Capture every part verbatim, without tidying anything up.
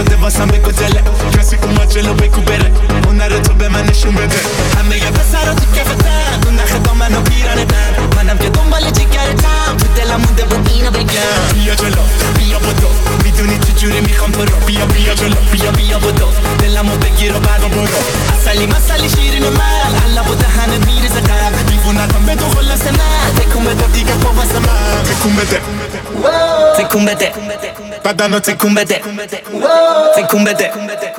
شده واسم بگو دله کسی اومد جلو بگو بره هنر تو به من نشون بده همه یه پسرا تو کفتن اون نخ دامن و پیرانه دن منم که دنبال جگرتم تو دلم مونده بود اینو بگم بیا جلو بیا بدو میدونی چجوری میخوام تو رو بیا بیا جلو بیا بیا بدو دلمو بگیر و بعد برو اصلی مسئلی شیرین من حالا بود دهنت میریزه قلب دیوونتم به تو خلاص من تکون بده دیگه پا واسه من تکون بده تکون بده بدنو تکون بده تکون بده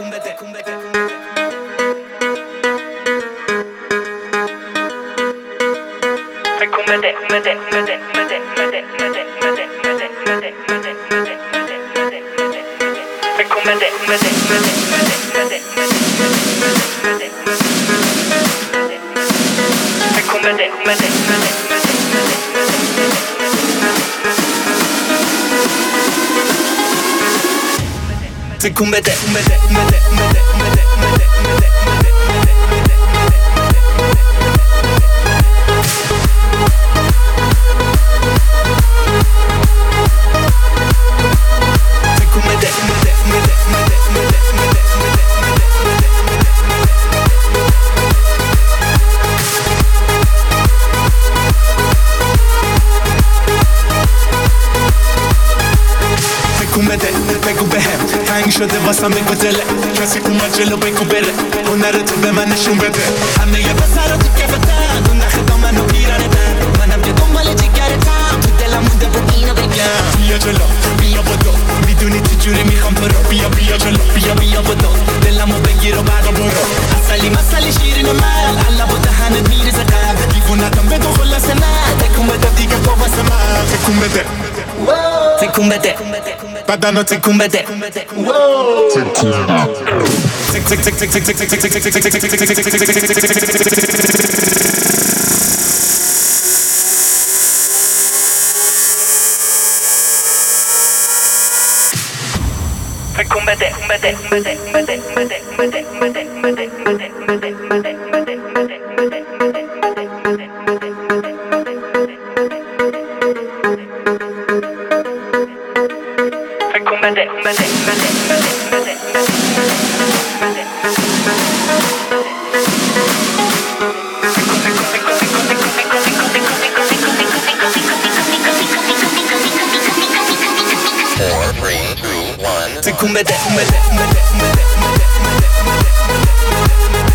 تکون بده بگو بهم تنگ شده واسم بگو دله کسی اومد جلو بگو بره هنر تو به من نشون بده همه یه پسرا تو کفتن اون نخ دامن و پیرانه دن منم که دنبال جگرتم تو دلم مونده بود اینو بگم بیا جلو بیا بدو میدونی چجوری میخوام تو رو بیا بیا جلو بیا بیا بدو دلمو بگیر و بعد برو اصلی مسئلی شیرین من حالا بود دهنت میریزه قلب دیوونتم به تو خلاص من تکون بده دیگه پا واسه من تکون بده تکون بده بدنو تکون بده تکون بده تکون بده